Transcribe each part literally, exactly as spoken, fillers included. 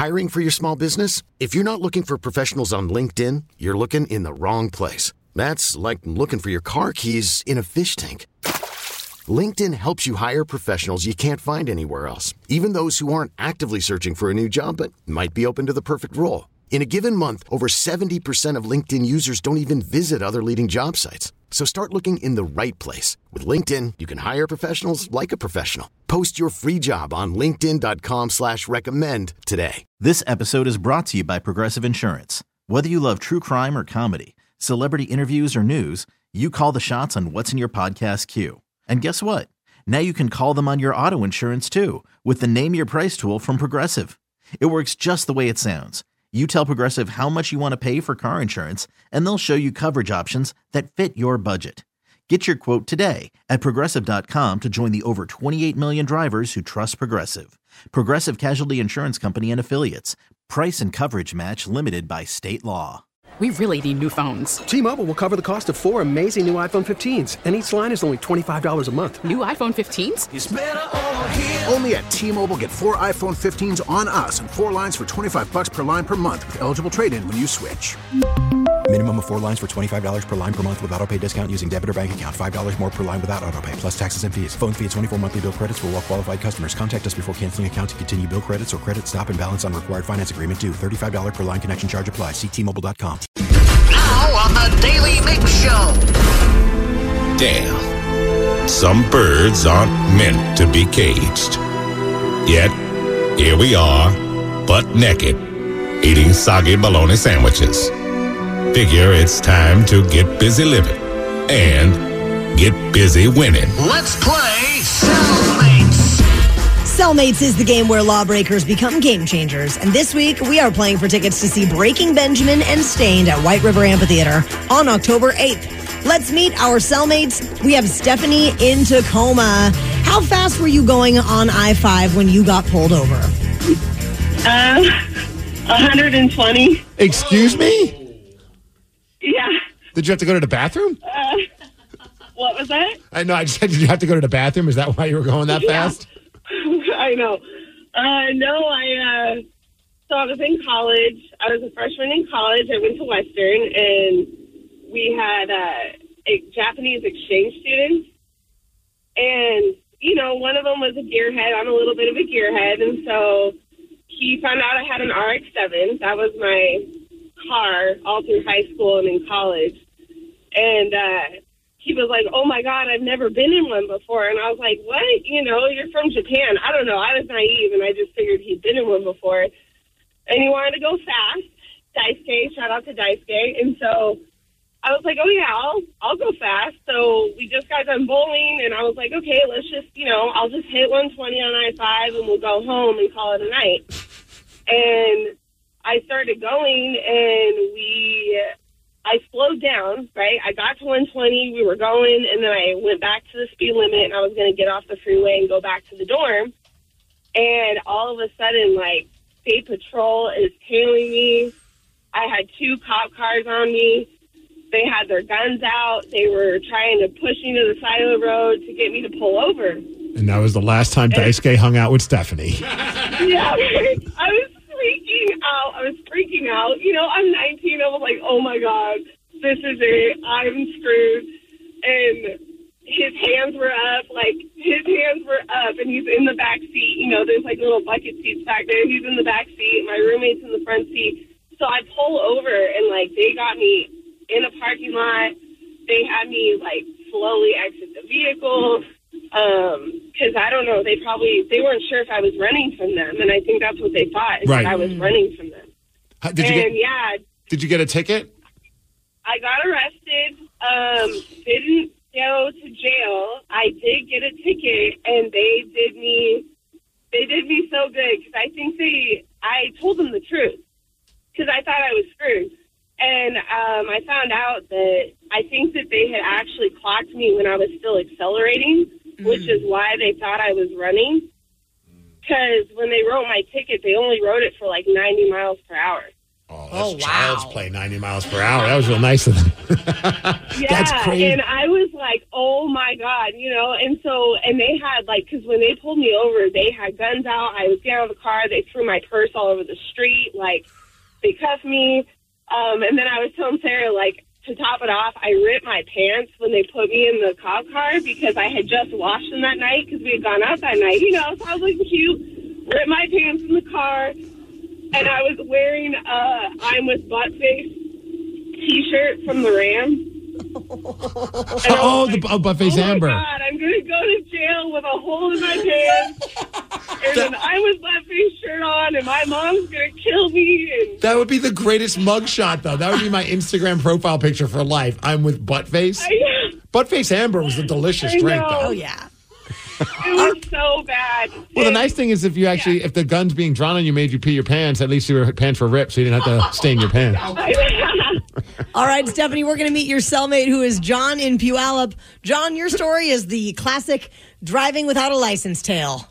Hiring for your small business? If you're not looking for professionals on LinkedIn, you're looking in the wrong place. That's like looking for your car keys in a fish tank. LinkedIn helps you hire professionals you can't find anywhere else, even those who aren't actively searching for a new job but might be open to the perfect role. In a given month, over seventy percent of LinkedIn users don't even visit other leading job sites. So start looking in the right place. With LinkedIn, you can hire professionals like a professional. Post your free job on linkedin dot com slash recommend today. This episode is brought to you by Progressive Insurance. Whether you love true crime or comedy, celebrity interviews or news, you call the shots on what's in your podcast queue. And guess what? Now you can call them on your auto insurance too with the Name Your Price tool from Progressive. It works just the way it sounds. You tell Progressive how much you want to pay for car insurance, and they'll show you coverage options that fit your budget. Get your quote today at progressive dot com to join the over twenty-eight million drivers who trust Progressive. Progressive Casualty Insurance Company and Affiliates. Price and coverage match limited by state law. We really need new phones. T-Mobile will cover the cost of four amazing new iPhone fifteens, and each line is only twenty-five dollars a month. New iPhone fifteens? It's better over here. Only at T-Mobile, get four iPhone fifteens on us and four lines for twenty-five bucks per line per month with eligible trade-in when you switch. Minimum of four lines for twenty-five dollars per line per month with autopay discount using debit or bank account. five dollars more per line without autopay, plus taxes and fees. Phone fee at twenty-four monthly bill credits for well-qualified customers. Contact us before canceling account to continue bill credits or credit stop and balance on required finance agreement due. thirty-five dollars per line connection charge applies. See T Mobile dot com. Now on the Daily Mix Show. Damn. Some birds aren't meant to be caged. Yet, here we are, butt naked, eating soggy bologna sandwiches. Figure it's time to get busy living and get busy winning. Let's play Cellmates. Cellmates is the game where lawbreakers become game changers. And this week, we are playing for tickets to see Breaking Benjamin and Stained at White River Amphitheater on October eighth. Let's meet our cellmates. We have Stephanie in Tacoma. How fast were you going on I five when you got pulled over? Uh, one hundred twenty. Excuse me? Yeah. Did you have to go to the bathroom? Uh, what was that? I know. I just said, did you have to go to the bathroom? Is that why you were going that Yeah. fast? I know. Uh, no, I, uh, so I was in college. I was a freshman in college. I went to Western, and we had uh, a Japanese exchange students. And, you know, one of them was a gearhead. I'm a little bit of a gearhead. And so he found out I had an R X seven. That was my car all through high school and in college. And uh, he was like, oh, my God, I've never been in one before. And I was like, what? You know, you're from Japan. I don't know. I was naive, and I just figured he'd been in one before. And he wanted to go fast. Daisuke, shout out to Daisuke. And so I was like, oh, yeah, I'll, I'll go fast. So we just got done bowling, and I was like, okay, let's just, you know, I'll just hit one twenty on I five, and we'll go home and call it a night. And I started going, and we... I slowed down, right? I got to one twenty, we were going, and then I went back to the speed limit, and I was going to get off the freeway and go back to the dorm. And all of a sudden, like, State Patrol is tailing me. I had two cop cars on me. They had their guns out. They were trying to push me to the side of the road to get me to pull over. And that was the last time Daisuke hung out with Stephanie. Yeah, I was freaking out. I was freaking out. You know, I'm nineteen. I was like, oh, my God, this is it. I'm screwed. And his hands were up. Like, his hands were up, and he's in the back seat. You know, there's, like, little bucket seats back there. He's in the back seat. My roommate's in the front seat. So I pull over, and, like, they got me in a parking lot. They had me, like, slowly exit the vehicle. Um, because I don't know, they probably, they weren't sure if I was running from them, and I think that's what they thought, is right. that I was running from them. How, did and you get, yeah. Did you get a ticket? I got arrested, um, didn't go to jail. I did get a ticket, and they did me, they did me so good, because I think they, I told them the truth, because I thought I was screwed. And um, I found out that I think that they had actually clocked me when I was still accelerating, mm. which is why they thought I was running. Because when they wrote my ticket, they only wrote it for like ninety miles per hour. Oh, that's Oh, child's wow. play, ninety miles per hour. That was real nice of them. Yeah, That's crazy. and I was like, oh my God, you know, and so, and they had like, because when they pulled me over, they had guns out. I was getting out of the car. They threw my purse all over the street. Like, they cuffed me. Um, and then I was telling Sarah, like, to top it off, I ripped my pants when they put me in the cop car because I had just washed them that night because we had gone out that night, you know, so I was looking cute. Ripped my pants in the car, and I was wearing a I'm with Buttface T-shirt from the Ram. Oh, like, the oh, Buttface oh Amber. my God, I'm going to go to jail with a hole in my pants and an I'm with Buttface shirt on, and my mom's going to kill me. And That would be the greatest mugshot, though. That would be my Instagram profile picture for life. I'm with Buttface. I, Buttface Amber was a delicious I drink, know. though. Oh, yeah. it was so bad. Well, the nice thing is if you actually, Yeah. if the gun's being drawn on you made you pee your pants, at least your pants were ripped, so you didn't have to stain your pants. All right, Stephanie, we're going to meet your cellmate, who is John in Puyallup. John, your story is the classic driving without a license tale.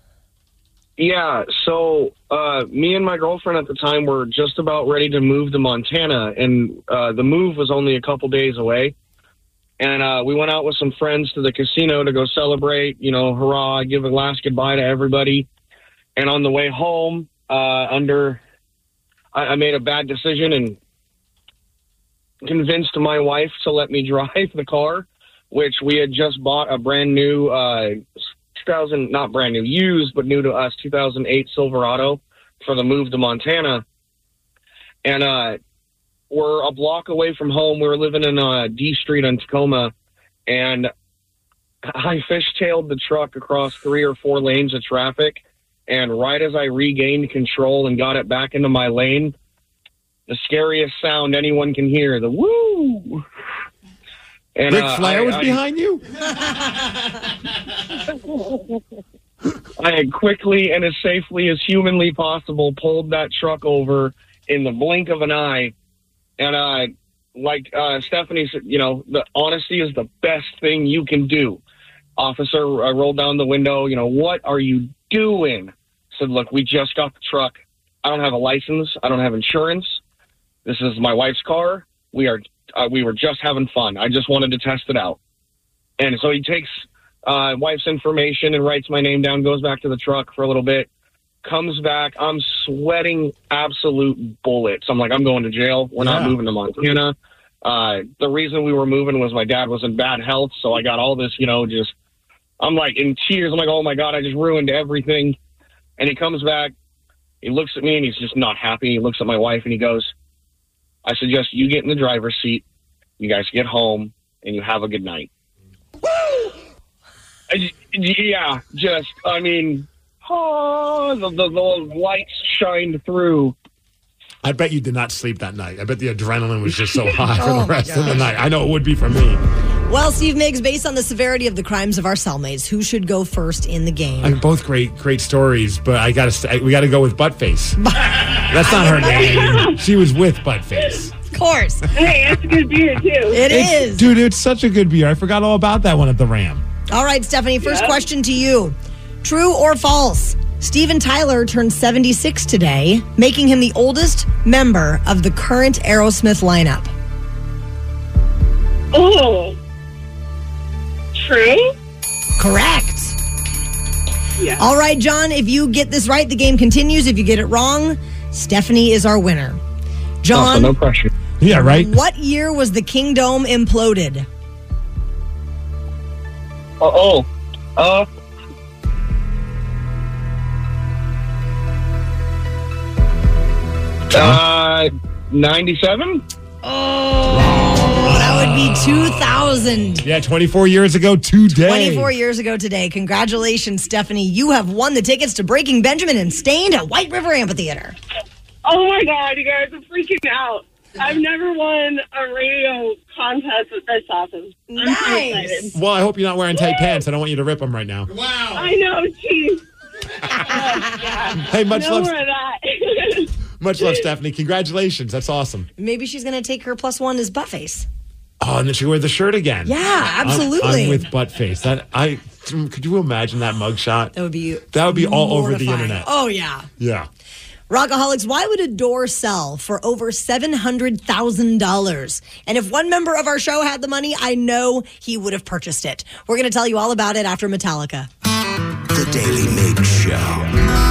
Yeah, so uh, me and my girlfriend at the time were just about ready to move to Montana, and uh, the move was only a couple days away. And uh, we went out with some friends to the casino to go celebrate, you know, hurrah, give a last goodbye to everybody. And on the way home, uh, under, I, I made a bad decision and convinced my wife to let me drive the car, which we had just bought a brand new, uh, two thousand, not brand new, used, but new to us, two thousand eight Silverado for the move to Montana. And uh, we're a block away from home. We were living in uh, D Street in Tacoma, and I fishtailed the truck across three or four lanes of traffic. And right as I regained control and got it back into my lane, the scariest sound anyone can hear, the woo. And, Ric uh, Flair I, was I, behind you? I had quickly and as safely as humanly possible pulled that truck over in the blink of an eye. And uh, like uh, Stephanie said, you know, the honesty is the best thing you can do. Officer uh, rolled down the window, you know, what are you doing? Said, look, we just got the truck. I don't have a license. I don't have insurance. This is my wife's car. We are uh, we were just having fun. I just wanted to test it out. And so he takes uh, wife's information and writes my name down, goes back to the truck for a little bit, comes back. I'm sweating absolute bullets. I'm like, I'm going to jail. We're Yeah. not moving to Montana. Uh, the reason we were moving was my dad was in bad health. So I got all this, you know, just, I'm like in tears. I'm like, oh my God, I just ruined everything. And he comes back. He looks at me and he's just not happy. He looks at my wife and he goes, I suggest you get in the driver's seat. You guys get home and you have a good night. I, yeah, just, I mean, oh, the, the, the lights shined through. I bet you did not sleep that night. I bet the adrenaline was just so high for Oh, the my rest of the gosh. night. I know it would be for me. Well, Steve Miggs, based on the severity of the crimes of our cellmates, who should go first in the game? I mean, both great, great stories, but I gotta, st- we got to go with Buttface. That's not her name. She was with Buttface. Of course. Hey, it's a good beer, too. It It's- is. Dude, it's such a good beer. I forgot all about that one at the Ram. All right, Stephanie, first Yeah. question to you. True or false? Steven Tyler turned seventy-six today, making him the oldest member of the current Aerosmith lineup. Oh. True? Correct. Yeah. All right, John, if you get this right, the game continues. If you get it wrong, Stephanie is our winner. John, Also, no pressure. Yeah, right? what year was the King Dome imploded? Oh, oh, uh, uh, ninety-seven? That would be two thousand. Yeah, twenty-four years ago today. twenty-four years ago today. Congratulations, Stephanie. You have won the tickets to Breaking Benjamin and Stained at White River Amphitheater. Oh my God, you guys are freaking out. I've never won a radio contest with this awesome. I'm so Nice. excited. Well, I hope you're not wearing tight pants. I don't want you to rip them right now. I know, jeez. Hey, much No love, more of that. much love, Stephanie. Congratulations. That's awesome. Maybe she's going to take her plus one as Buttface. Oh, and then she wear the shirt again. Yeah, I'm- absolutely. I'm, with Buttface. That I could you imagine that mugshot? That would be That would be all over the mortifying. internet. Oh, yeah. Yeah. Rockaholics, why would a door sell for over seven hundred thousand dollars? And if one member of our show had the money, I know he would have purchased it. We're going to tell you all about it after Metallica. The Daily Mix Show.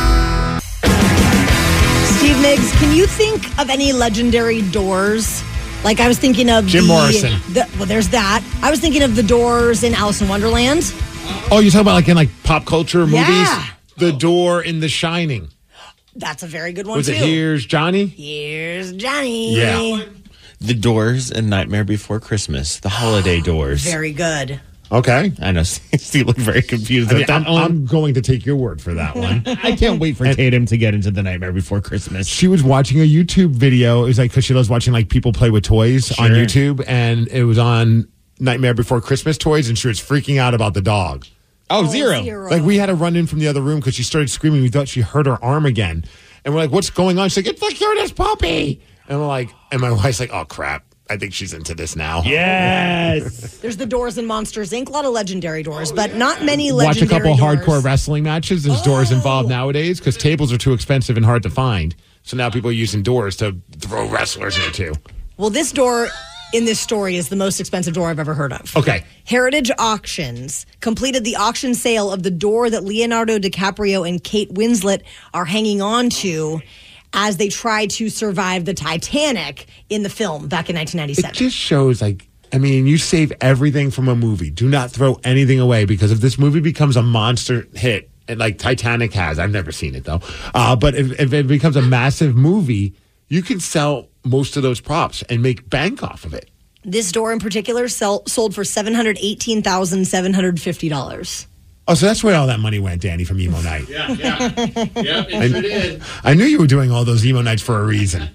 Steve Miggs, can you think of any legendary doors? Like I was thinking of Jim the, Morrison. The, well, there's that. I was thinking of the doors in Alice in Wonderland. Oh, you're talking about like in like pop culture movies? Yeah. The door in The Shining. That's a very good one, Was too. it Here's Johnny? Here's Johnny. Yeah. The Doors and Nightmare Before Christmas. The holiday doors. Very good. Okay. I know. Steve looked very confused I mean, at that I'm, one. I'm going to take your word for that one. I can't wait for Tatum to get into The Nightmare Before Christmas. She was watching a YouTube video. It was like, because she loves watching like people play with toys Sure. on YouTube. And it was on Nightmare Before Christmas toys. And she was freaking out about the dog. Oh, zero. zero. Like we had to run in from the other room because she started screaming. We thought she hurt her arm again. And we're like, what's going on? She's like, it's the cutest puppy. And we're like, and my wife's like, oh, crap. I think she's into this now. Yes. There's the doors in Monsters, Incorporated. A lot of legendary doors, but not many Watch a legendary couple doors. hardcore wrestling matches. There's doors involved nowadays because tables are too expensive and hard to find. So now people are using doors to throw wrestlers into. Well, this door in this story is the most expensive door I've ever heard of. Okay. Heritage Auctions completed the auction sale of the door that Leonardo DiCaprio and Kate Winslet are hanging on to as they try to survive the Titanic in the film back in nineteen ninety-seven. It just shows, like, I mean, you save everything from a movie. Do not throw anything away because if this movie becomes a monster hit, and like Titanic has, I've never seen it though, uh, but if, if it becomes a massive movie, you can sell most of those props and make bank off of it. This door in particular sell, sold for seven hundred eighteen thousand seven hundred fifty dollars. Oh, so that's where all that money went, Danny, from Emo Night. Yeah, yeah. Yeah, it I, sure did. I knew you were doing all those Emo Nights for a reason.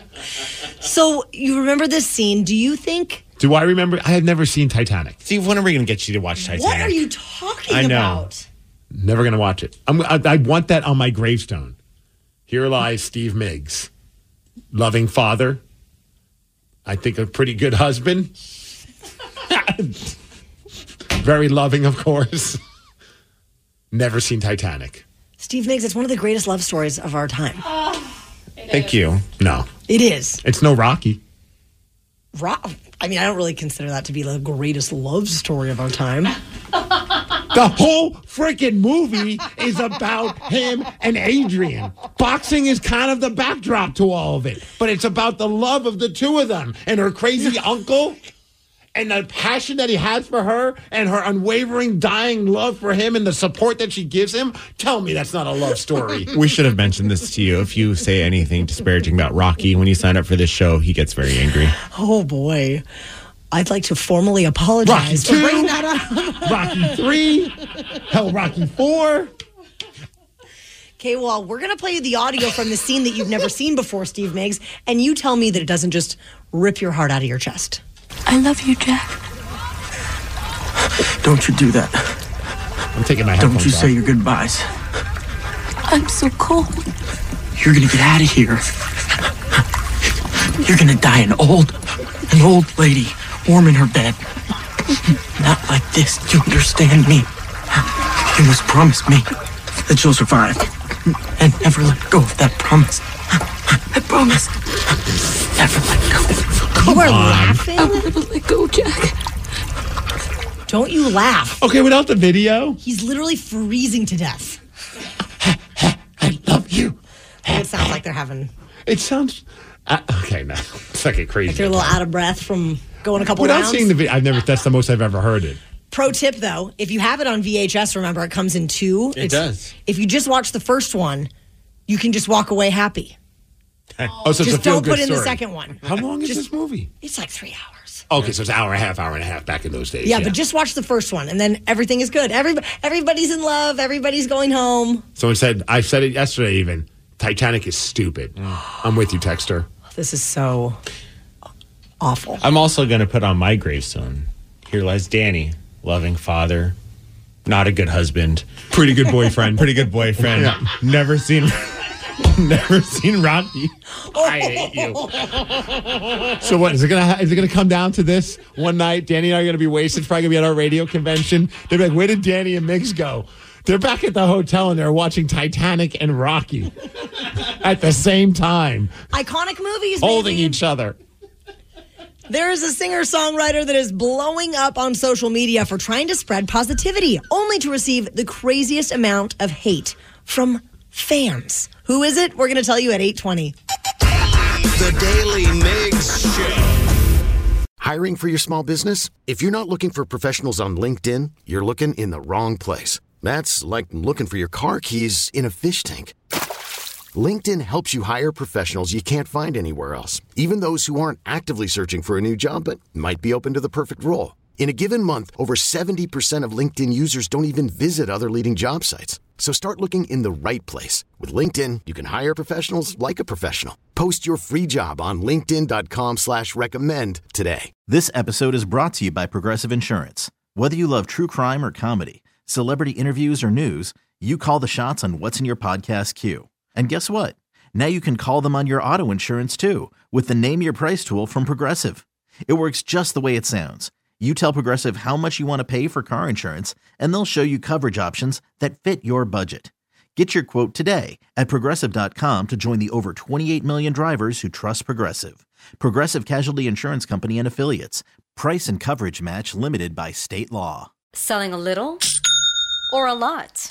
So you remember this scene. Do you think... Do I remember? I had never seen Titanic. Steve, when are we going to get you to watch Titanic? What are you talking I know. about? Never going to watch it. I'm, I, I want that on my gravestone. Here lies Steve Miggs. Loving father. I think a pretty good husband. Very loving, of course. Never seen Titanic. Steve Miggs, it's one of the greatest love stories of our time. Thank you. No. It is. It's no Rocky. Ro- I mean, I don't really consider that to be the greatest love story of our time. The whole freaking movie is about him and Adrian. Boxing is kind of the backdrop to all of it, but it's about the love of the two of them and her crazy uncle and the passion that he has for her and her unwavering, dying love for him and the support that she gives him. Tell me that's not a love story. We should have mentioned this to you. If you say anything disparaging about Rocky when you sign up for this show, he gets very angry. Oh, boy. I'd like to formally apologize Rocky for bringing two, that up. Rocky three, hell, Rocky four. Okay, well, we're going to play you the audio from the scene that you've never seen before, Steve Miggs, and you tell me that it doesn't just rip your heart out of your chest. I love you, Jack. Don't you do that. I'm taking my headphones Don't you off. say your goodbyes. I'm so cold. You're gonna get out of here. You're gonna die an old, an old lady, warm in her bed. Not like this, do you understand me? You must promise me that you'll survive and never let go of that promise. I promise. Never let go. You are laughing? I will never let go, Jack. Don't you laugh. Okay, without the video. He's literally freezing to death. I love you. And it sounds like they're having... It sounds... Uh, okay, no. It's like a crazy... Like they're a little out of breath from going a couple Without rounds. seeing the video, I've never... That's the most I've ever heard it. Pro tip, though, if you have it on V H S, remember, it comes in two. It does. If you just watch the first one, you can just walk away happy. Oh, so Just it's a don't feel-good put in the story. second one. How long is Just- this movie? It's like three hours. Okay, so it's an hour and a half, hour and a half back in those days. Yeah, but just watch the first one, and then everything is good. Every, everybody's in love. Everybody's going home. Someone said, I said it yesterday even, Titanic is stupid. I'm with you, Texter. This is so awful. I'm also going to put on my gravestone. Here lies Danny, loving father, not a good husband, pretty good boyfriend, pretty good boyfriend. Yeah. Never seen, never seen Rocky. I hate you. So what is it gonna? Is it gonna come down to this one night? Danny and I are gonna be wasted. It's probably gonna be at our radio convention. They're like, "Where did Danny and Miggs go?" They're back at the hotel and they're watching Titanic and Rocky at the same time. Iconic movies, holding baby. each other. There is a singer-songwriter that is blowing up on social media for trying to spread positivity, only to receive the craziest amount of hate from fans. Who is it? We're going to tell you at eight twenty. The Daily Migs Show. Hiring for your small business? If you're not looking for professionals on LinkedIn, you're looking in the wrong place. That's like looking for your car keys in a fish tank. LinkedIn helps you hire professionals you can't find anywhere else, even those who aren't actively searching for a new job but might be open to the perfect role. In a given month, over seventy percent of LinkedIn users don't even visit other leading job sites. So start looking in the right place. With LinkedIn, you can hire professionals like a professional. Post your free job on linkedin.com slash recommend today. This episode is brought to you by Progressive Insurance. Whether you love true crime or comedy, celebrity interviews or news, you call the shots on what's in your podcast queue. And guess what? Now you can call them on your auto insurance too with the Name Your Price tool from Progressive. It works just the way it sounds. You tell Progressive how much you want to pay for car insurance, and they'll show you coverage options that fit your budget. Get your quote today at Progressive dot com to join the over twenty-eight million drivers who trust Progressive. Progressive Casualty Insurance Company and Affiliates. Price and coverage match limited by state law. Selling a little or a lot?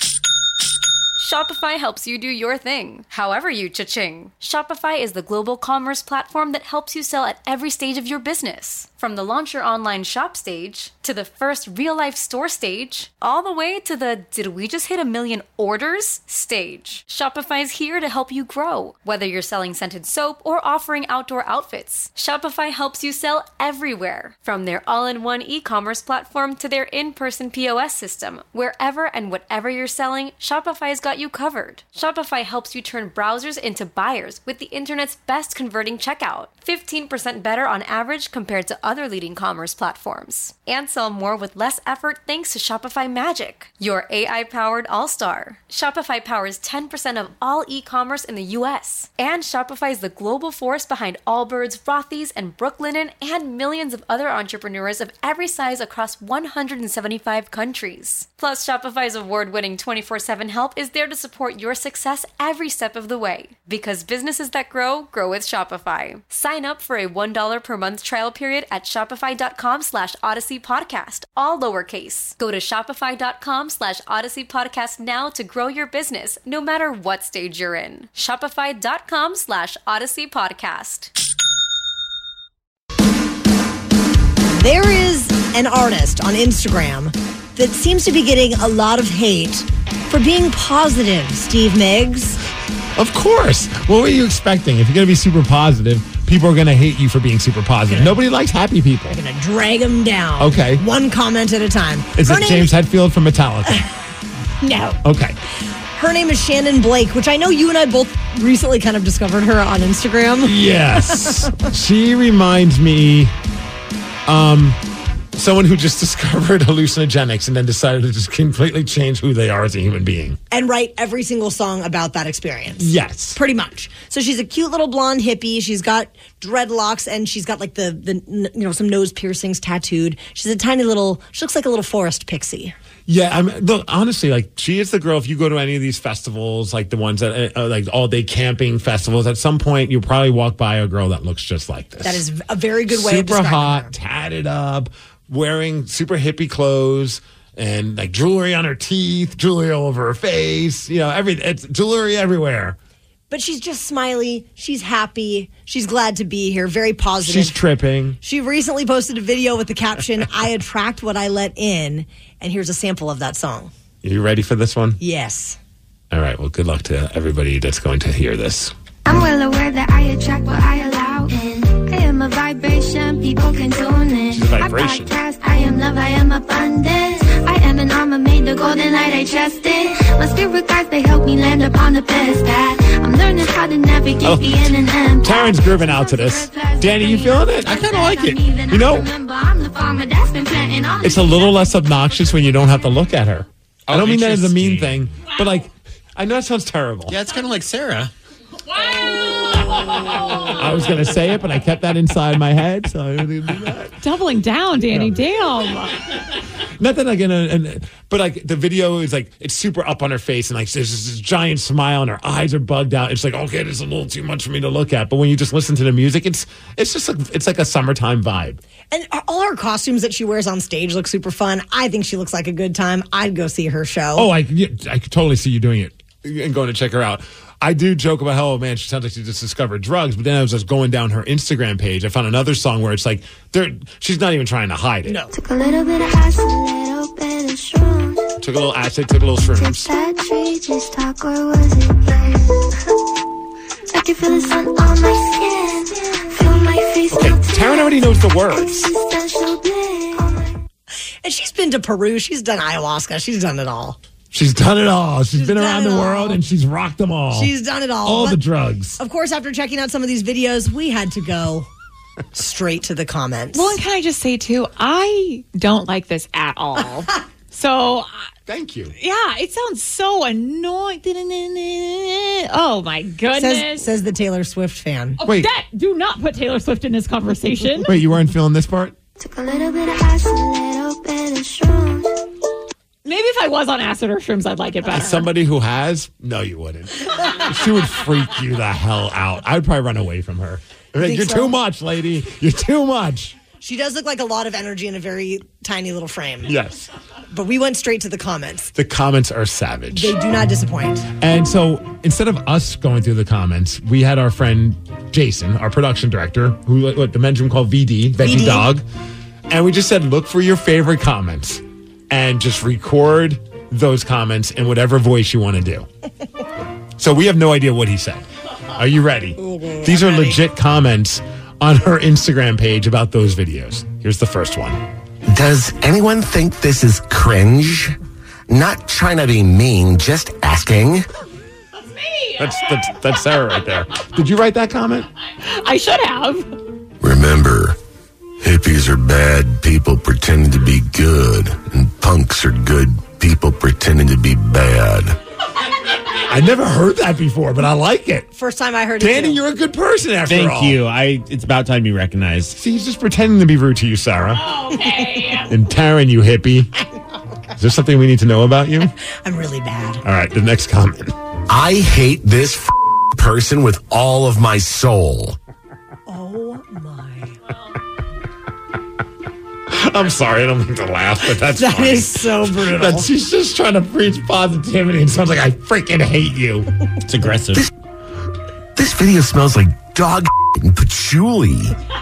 Shopify helps you do your thing, however you cha-ching. Shopify is the global commerce platform that helps you sell at every stage of your business. From the launch your online shop stage, to the first real-life store stage, all the way to the did we just hit a million orders stage. Shopify's here to help you grow. Whether you're selling scented soap or offering outdoor outfits, Shopify helps you sell everywhere. From their all-in-one e-commerce platform to their in-person P O S system, wherever and whatever you're selling, Shopify's got you covered. Shopify helps you turn browsers into buyers with the internet's best converting checkout. fifteen percent better on average compared to other leading commerce platforms. And sell more with less effort thanks to Shopify Magic, your A I-powered all-star. Shopify powers ten percent of all e-commerce in the U S. And Shopify is the global force behind Allbirds, Rothy's, and Brooklinen, and millions of other entrepreneurs of every size across one hundred seventy-five countries. Plus, Shopify's award-winning twenty-four seven help is there to support your success every step of the way. Because businesses that grow, grow with Shopify. Sign up for a one dollar per month trial period at shopify.com slash Odyssey Podcast, all lowercase. Go to shopify.com slash Odyssey Podcast now to grow your business, no matter what stage you're in. Shopify.com slash Odyssey Podcast. There is an artist on Instagram that seems to be getting a lot of hate for being positive, Steve Miggs. Of course. What were you expecting? If you're going to be super positive, people are going to hate you for being super positive. Nobody likes happy people. They're going to drag them down. Okay. One comment at a time. Is Her it name- James Hetfield from Metallica? No. Okay. Her name is Shannon Blake, which I know you and I both recently kind of discovered her on Instagram. Yes. She reminds me um someone who just discovered hallucinogenics and then decided to just completely change who they are as a human being. And write every single song about that experience. Yes. Pretty much. So she's a cute little blonde hippie. She's got dreadlocks and she's got like the, the you know, some nose piercings tattooed. She's a tiny little, she looks like a little forest pixie. Yeah, I mean, look, honestly, like, she is the girl. If you go to any of these festivals, like the ones that, uh, like all-day camping festivals, at some point, you'll probably walk by a girl that looks just like this. That is a very good way of Super describing hot, her. tatted up, wearing super hippie clothes, and like jewelry on her teeth, jewelry all over her face. You know, every it's jewelry everywhere. But she's just smiley. She's happy. She's glad to be here. Very positive. She's tripping. She recently posted a video with the caption, I attract what I let in. And here's a sample of that song. Are you ready for this one? Yes. All right. Well, good luck to everybody that's going to hear this. I'm well aware that I attract what I allow in. I am a vibration, people can tune in. She's a vibration. I podcast, I am love, I am abundance. I am an armor made, the golden light I trust in. My spirit guides, they help me land upon the best path. I'm learning how to navigate Oh, being an empath. Taryn's grooving out to this. Danny, you feeling it? I kind of like it. You know, it's a little less obnoxious when you don't have to look at her. I Oh, don't mean that as a mean interesting. thing, but like, I know it sounds terrible. Yeah, it's kind of like Sarah. I was going to say it, but I kept that inside my head, so I didn't do that. Doubling down, Danny. Damn. Not that like in a, in, but like the video is like it's super up on her face and like there's this giant smile and her eyes are bugged out. It's like okay, this is a little too much for me to look at. But when you just listen to the music, it's it's just like it's like a summertime vibe. And all her costumes that she wears on stage look super fun. I think she looks like a good time. I'd go see her show. Oh, I yeah, I could totally see you doing it and going to check her out. I do joke about how, oh man, she sounds like she just discovered drugs. But then I was just going down her Instagram page. I found another song where it's like, there, she's not even trying to hide it. No. Took a little bit of acid, a little bit of shrooms. Took a little acid, took a little shrooms. Did that tree just talk or was it you? I can feel the sun on my skin. Feel my face. Okay, Taryn already knows the words. And she's been to Peru. She's done ayahuasca. She's done it all. She's done it all. she's, she's been around the all. world and she's rocked them all. She's done it all. All but the drugs. Of course, after checking out some of these videos, we had to go straight to the comments. Well, and can I just say, too, I don't like this at all. So... Thank you. Yeah, it sounds so annoying. Oh, my goodness. Says, says the Taylor Swift fan. Oh, Wait. That, do not put Taylor Swift in this conversation. Wait, you weren't feeling this part? Took a little bit of acid, a little bit of shrooms. Maybe if I was on acid or shrooms, I'd like it better. As somebody who has, no, you wouldn't. She would freak you the hell out. I would probably run away from her. Like, You're so? too much, lady. You're too much. She does look like a lot of energy in a very tiny little frame. Yes. But we went straight to the comments. The comments are savage. They do not disappoint. And so instead of us going through the comments, we had our friend Jason, our production director, who what the men's room called V D, Veggie V D. Dog. And we just said, look for your favorite comments and just record those comments in whatever voice you want to do. So we have no idea what he said. Are you ready? Mm-hmm. These I'm are ready. legit comments on her Instagram page about those videos. Here's the first one. Does anyone think this is cringe? Not trying to be mean, just asking. That's me. That's, that's, that's Sarah right there. Did you write that comment? I should have. Remember, hippies are bad people pretending to be good, and punks are good people pretending to be bad. I never heard that before, but I like it. First time I heard Danny, it. Danny, you're a good person after Thank all. Thank you. I. It's about time you recognized. See, he's just pretending to be rude to you, Sarah. Okay. And Taryn, you hippie. Is there something we need to know about you? I'm really bad. All right, the next comment. I hate this f- person with all of my soul. Oh, my. I'm sorry, I don't mean to laugh, but that's That funny. is so brutal. That she's just trying to preach positivity and sounds like I freaking hate you. It's aggressive. This, this video smells like dog and patchouli.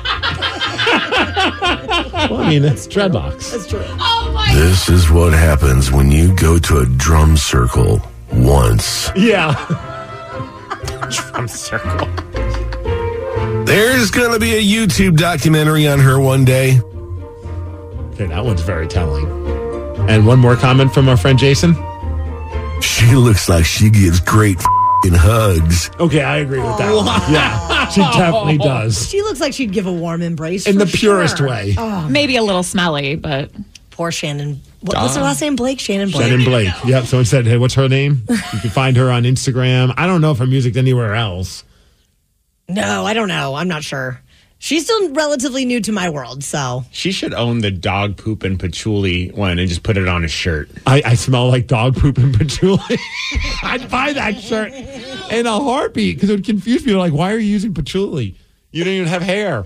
Well, I mean, it's dreadlocks. That's true. Oh, my. This is what happens when you go to a drum circle once. Yeah. Drum circle. There's going to be a YouTube documentary on her one day. Okay, that one's very telling. And one more comment from our friend Jason. She looks like she gives great f***ing hugs. Okay, I agree with that one. Yeah, she definitely does. She looks like she'd give a warm embrace. In for the purest sure. way. Oh, Maybe a little smelly, but... Poor Shannon. What, what's her last name? Blake? Shannon Blake. Shannon Blake. Yep, someone said, hey, what's her name? You can find her on Instagram. I don't know if her music's anywhere else. No, I don't know. I'm not sure. She's still relatively new to my world, so. She should own the dog poop and patchouli one and just put it on a shirt. I, I smell like dog poop and patchouli. I'd buy that shirt in a heartbeat because it would confuse people. Like, why are you using patchouli? You don't even have hair.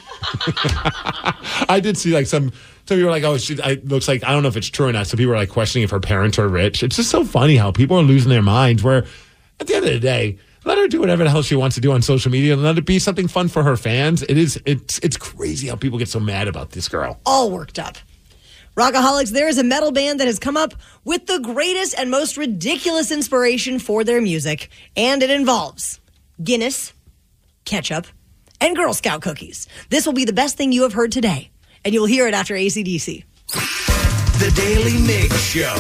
I did see like some, some people were like, oh, she I, looks like, I don't know if it's true or not. So people were like questioning if her parents are rich. It's just so funny how people are losing their minds where at the end of the day, let her do whatever the hell she wants to do on social media and let it be something fun for her fans. It is, it's, it's crazy how people get so mad about this girl. All worked up. Rockaholics, there is a metal band that has come up with the greatest and most ridiculous inspiration for their music, and it involves Guinness, ketchup, and Girl Scout cookies. This will be the best thing you have heard today, and you'll hear it after A C D C. The Daily Mig Show.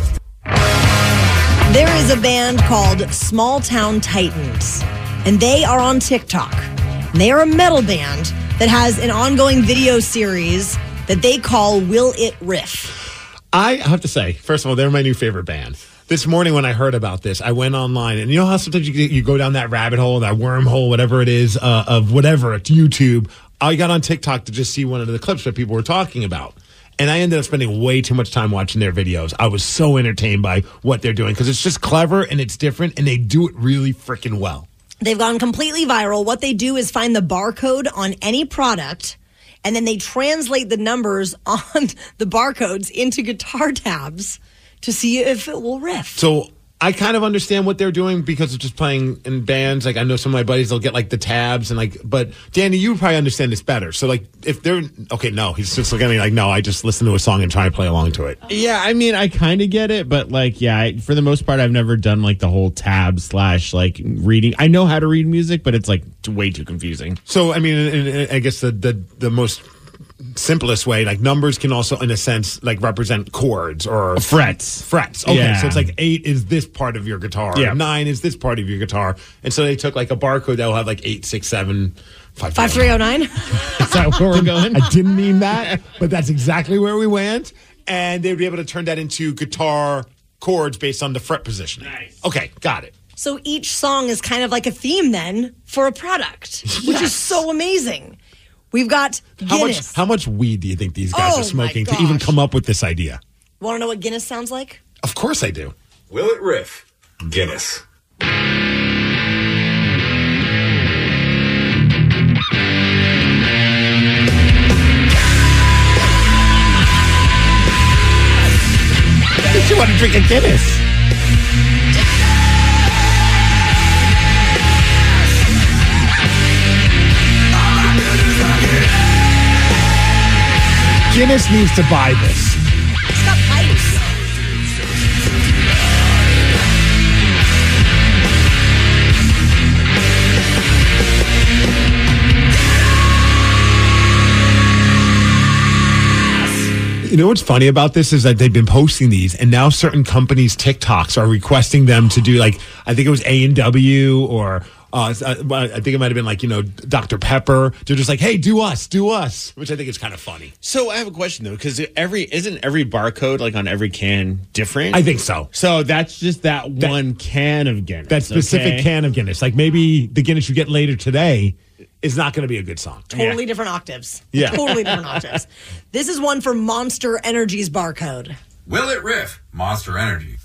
There is a band called Small Town Titans, and they are on TikTok. And they are a metal band that has an ongoing video series that they call Will It Riff. I have to say, first of all, they're my new favorite band. This morning when I heard about this, I went online, and you know how sometimes you, you go down that rabbit hole, that wormhole, whatever it is, uh, of whatever, it's YouTube. I got on TikTok to just see one of the clips that people were talking about. And I ended up spending way too much time watching their videos. I was so entertained by what they're doing because it's just clever and it's different, and they do it really freaking well. They've gone completely viral. What they do is find the barcode on any product, and then they translate the numbers on the barcodes into guitar tabs to see if it will riff. So I kind of understand what they're doing because of just playing in bands. Like I know some of my buddies, they'll get like the tabs and like, but Danny, you probably understand this better. So like if they're, okay, no, he's just looking at me like, no, I just listen to a song and try to play along to it. Yeah, I mean, I kind of get it, but like, yeah, I, for the most part, I've never done like the whole tab slash like reading. I know how to read music, but it's like t- way too confusing. So, I mean, and, and I guess the, the, the most simplest way, like numbers can also in a sense like represent chords or frets frets okay yeah. So it's like eight is this part of your guitar, yeah. nine is this part of your guitar, and so they took like a barcode that will have like eight six seven five five three oh nine. Is that where we're going? I didn't mean that, but that's exactly where we went, and they'd be able to turn that into guitar chords based on the fret positioning. Nice. Okay, got it. So each song is kind of like a theme then for a product, which Yes. is so amazing. We've got Guinness. How much, how much weed do you think these guys Oh, are smoking my to even gosh. come up with this idea? Want to know what Guinness sounds like? Of course I do. Will it riff? Guinness. You want to drink a Guinness? Guinness needs to buy this. It's got pipes. You know what's funny about this is that they've been posting these, and now certain companies' TikToks are requesting them to do, like, I think it was A and W or uh, I think it might have been like, you know, Doctor Pepper. They're just like, hey, do us, do us, which I think is kind of funny. So I have a question though, because every isn't every barcode like on every can different? I think so. So that's just that, that one can of Guinness. That specific okay? can of Guinness. Like maybe the Guinness you get later today is not going to be a good song. Totally yeah. different octaves. Yeah. Totally different octaves. This is one for Monster Energy's barcode. Will it riff? Monster Energy.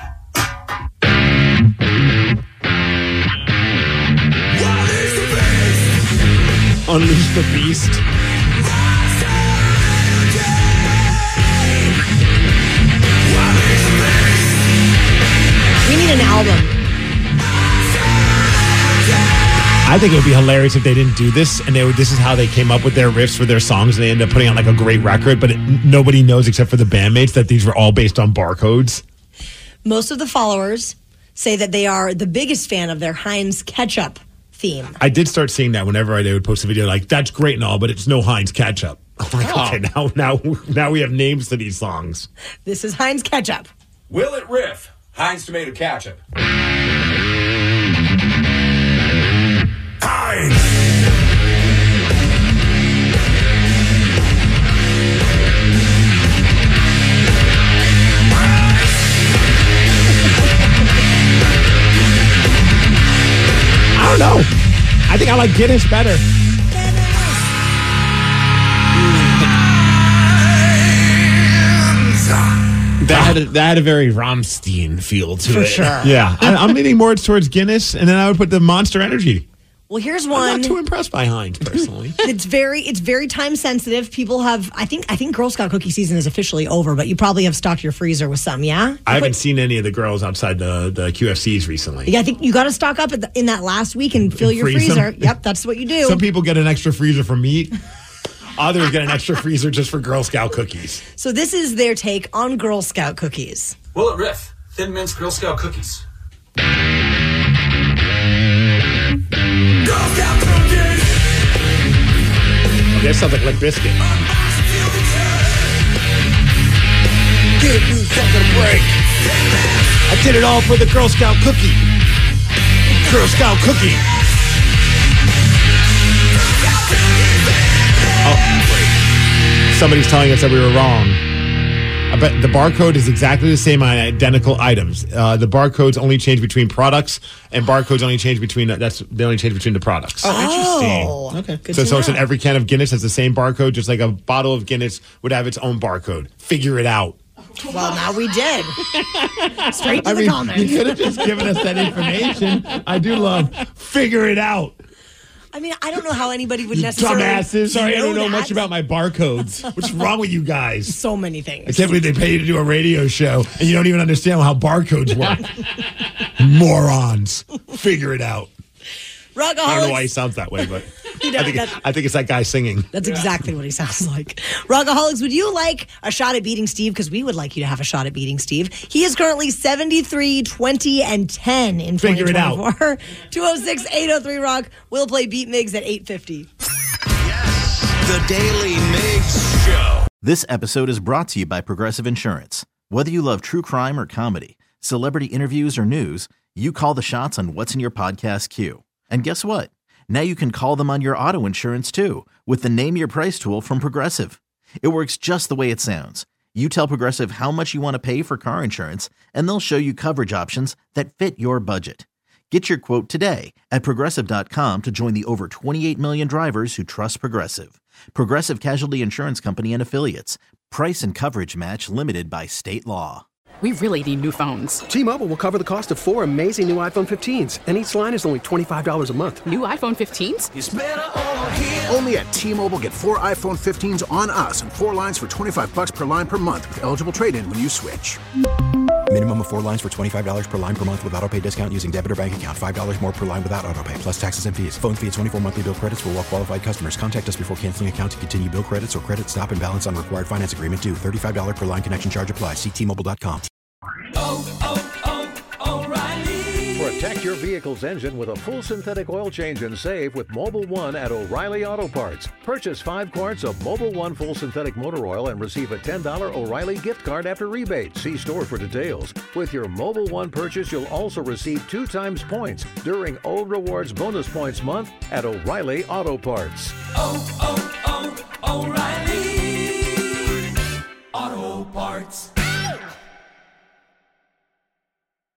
Unleash the beast. We need an album. I think it would be hilarious if they didn't do this, and they would, this is how they came up with their riffs for their songs, and they end up putting out like a great record, but it, nobody knows except for the bandmates that these were all based on barcodes. Most of the followers say that they are the biggest fan of their Heinz ketchup theme. I did start seeing that whenever they would post a video, like, that's great and all, but it's no Heinz ketchup. I'm like, Oh. okay, now, now, now we have names to these songs. This is Heinz ketchup. Will it riff? Heinz tomato ketchup. I don't know. I think I like Guinness better. That had, a, that had a very Rammstein feel to For it. sure. Yeah, I, I'm leaning more towards Guinness, and then I would put the Monster Energy. Well, here's I'm one. not too impressed by Heinz, personally. It's very, it's very time sensitive. People have, I think, I think Girl Scout cookie season is officially over, but you probably have stocked your freezer with some, yeah? I haven't seen any of the girls outside the, the Q F Cs recently. Yeah, I think you got to stock up at the, in that last week and fill your Freeze freezer. them. Yep, that's what you do. Some people get an extra freezer for meat. Others get an extra freezer just for Girl Scout cookies. So this is their take on Girl Scout cookies. Will it riff? Thin Mints Girl Scout cookies. Okay, that sounds like Limp Bizkit. Give me something to break. I did it all for the Girl Scout cookie. Girl Scout cookie. Oh, somebody's telling us that we were wrong I bet the barcode is exactly the same on identical items. Uh, the barcodes only change between products, and barcodes only change between that's they only change between the products. Oh, interesting. Oh, Okay. good So, to so it's in know. every can of Guinness has the same barcode, just like a bottle of Guinness would have its own barcode. Figure it out. Well, now we did. Straight to I the mean, comments. you could have just given us that information. I do love figure it out. I mean, I don't know how anybody would You necessarily. dumbasses. Sorry, I don't know that. much about my barcodes. What's wrong with you guys? So many I things. can't believe they pay you to do a radio show and you don't even understand how barcodes work. Morons. Figure it out. I don't know why he Rockaholics. sounds that way, but You know, I, think, that's- I think it's that guy singing. That's exactly what he sounds like. Rockaholics, would you like a shot at beating Steve? Because we would like you to have a shot at beating Steve. He is currently seventy-three, twenty, and ten in Figure it out. twenty twenty-four. two oh six, eight oh three, Rock. We'll play Beat Migs at eight fifty. The Daily Migs Show. This episode is brought to you by Progressive Insurance. Whether you love true crime or comedy, celebrity interviews or news, you call the shots on what's in your podcast queue. And guess what? Now you can call them on your auto insurance too with the Name Your Price tool from Progressive. It works just the way it sounds. You tell Progressive how much you want to pay for car insurance, and they'll show you coverage options that fit your budget. Get your quote today at Progressive dot com to join the over twenty-eight million drivers who trust Progressive. Progressive Casualty Insurance Company and Affiliates. Price and coverage match limited by state law. We really need new phones. T-Mobile will cover the cost of four amazing new iPhone fifteens, and each line is only twenty-five dollars a month. New iPhone fifteens? It's better over here. Only at T-Mobile, get four iPhone fifteens on us and four lines for twenty-five bucks per line per month with eligible trade-in when you switch. Minimum of four lines for twenty-five dollars per line per month with auto pay discount using debit or bank account. five dollars more per line without auto pay, plus taxes and fees. Phone fee at twenty-four monthly bill credits for well-qualified customers. Contact us before canceling account to continue bill credits or credit stop and balance on required finance agreement due. thirty-five dollars per line connection charge applies. See T Mobile dot com. Protect your vehicle's engine with a full synthetic oil change and save with Mobile One at O'Reilly Auto Parts. Purchase five quarts of Mobile One full synthetic motor oil and receive a ten dollars O'Reilly gift card after rebate. See store for details. With your Mobile One purchase, you'll also receive two times points during O Rewards Bonus Points Month at O'Reilly Auto Parts. Oh, oh, oh, O'Reilly Auto Parts.